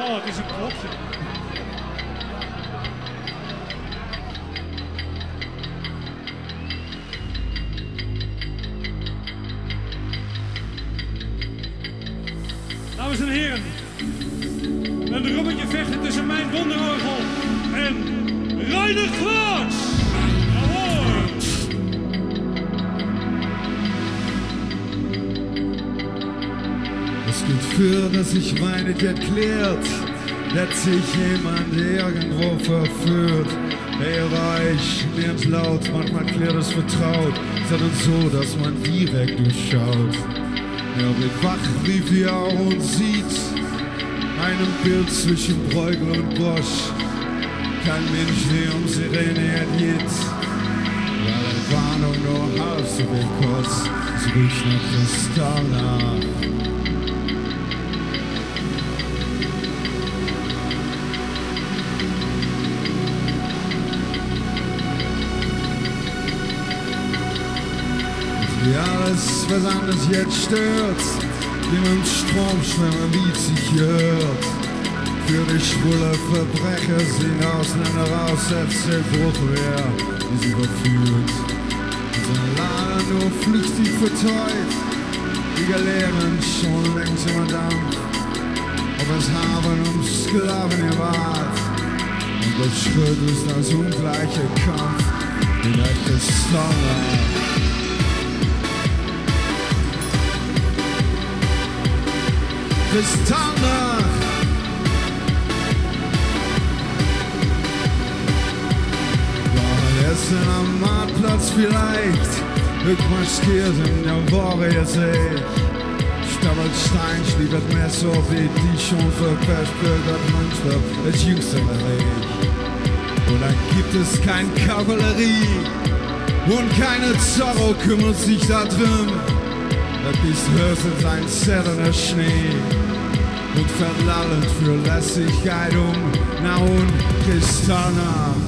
Oh, het is een klokje. Dames en heren, een rommetje vechten tussen mijn wonderorgel en Rainer Klaas. Jawohl. Es geht für, dass sich weinet erklärt, dass sich jemand irgendwo verführt. Hey Reich, lernt laut, manchmal klärt es vertraut, sondern so, dass man direkt durchschaut. Er wird wach wie wir und sieht einem Bild zwischen Bruegel und Bosch. Kein Mensch, der um Sirene ergeht, weil eine Warnung nur halb so viel kostet. Es riecht nach Kristall nach. Wie alles, was anders jetzt stört, wie man im Strom schwimmen, wie es sich hört. Für die schwule Verbrecher sind Ausländer aussetzt der Bruchwehr, die sie verführt. Unsere Lager nur flüchtig verteut, die Galeeren schon längst im Dampf. Ob es haben um Sklaven gewahrt, und das Schritt ist das ungleiche Kampf in der Kristallnacht. Kristallnacht. War Essen am Marktplatz vielleicht, rückmaskiert in der Warrior-See. Stabelstein schlief das Messer, wie die schon verpestelt hat Münster, das jüngste Reich. Und dann gibt es keine Kavallerie und keine Zorro kümmert sich da drin. Bis höchstens sein zerrender Schnee und verlallend für Lässigkeit na und Kristallnacht.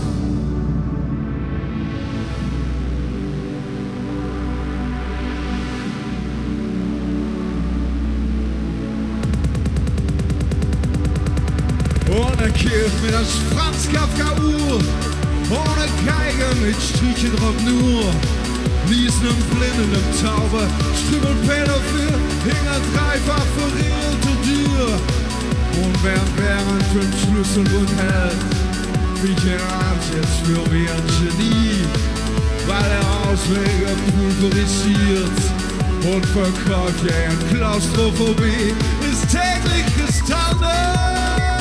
Ohne Kirch mit das Franz Kafka Uhr, ohne Geige mit Strichen drauf nur. Bliesen im Blinden, im Tauber, Strümmel Pädophil, hing ein dreifach verrielte Tür. Und während fünf Schlüssel und hält, wie ich erahnt jetzt für wie ein Genie, weil er Auswege pulverisiert und verkauft ja in Klaustrophobie, ist täglich Kristallnacht.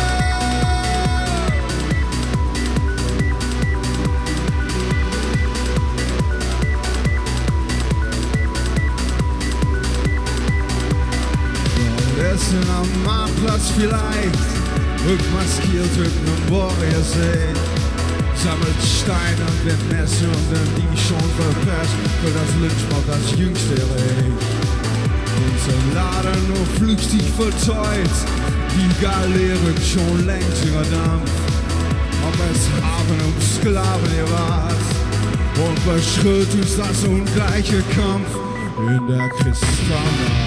Essen am Marktplatz vielleicht, rückmaskiert irgendein Warrior-See. Sammelt Steine und wird Nässe und dann die schon verpresst, für das Lynchmob das jüngste Reich. Unser Laden nur flüchtig verteut, die Galeeren schon längst über Dampf. Ob es haben um Sklaven gewahrt, und bei Schritt ist das ungleiche Kampf in der Kristallnacht.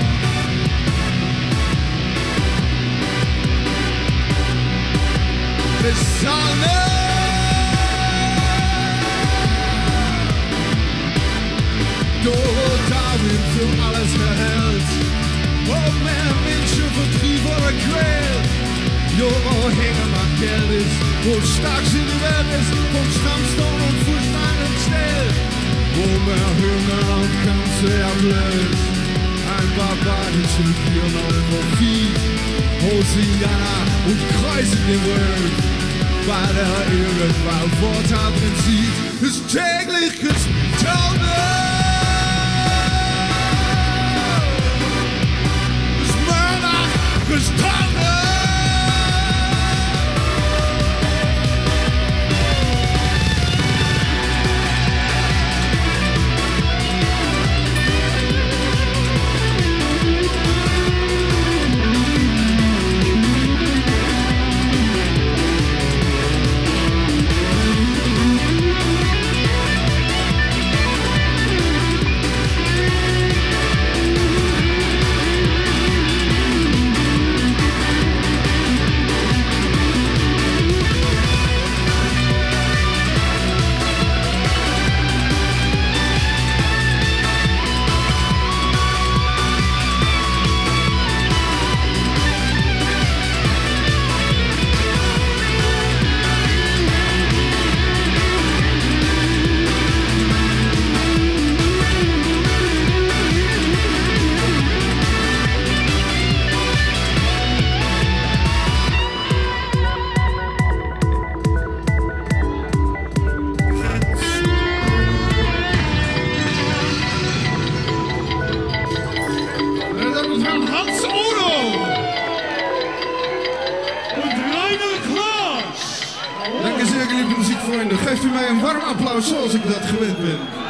Kristallnacht! Darwin für alles erhält, ob mehr Menschen vertrieb oder quält. Jo, wo Hänge macht Geld ist, wo stark sie die Welt ist, vom Stammstone und Fußstein entstellt. Wo mehr Hunger und Kampf sehr blöd, ein barbarisches Tier auf Profit. Hosiana und Kreise gewöhnt, weil der irgendwann Vorteilprinzip ist täglich Kristallnacht. Kristallnacht! geef u mij een warm applaus zoals ik dat gewend ben.